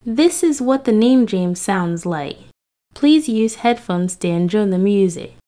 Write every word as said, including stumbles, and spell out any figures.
This is what the name James sounds like. Please use headphones to enjoy the music.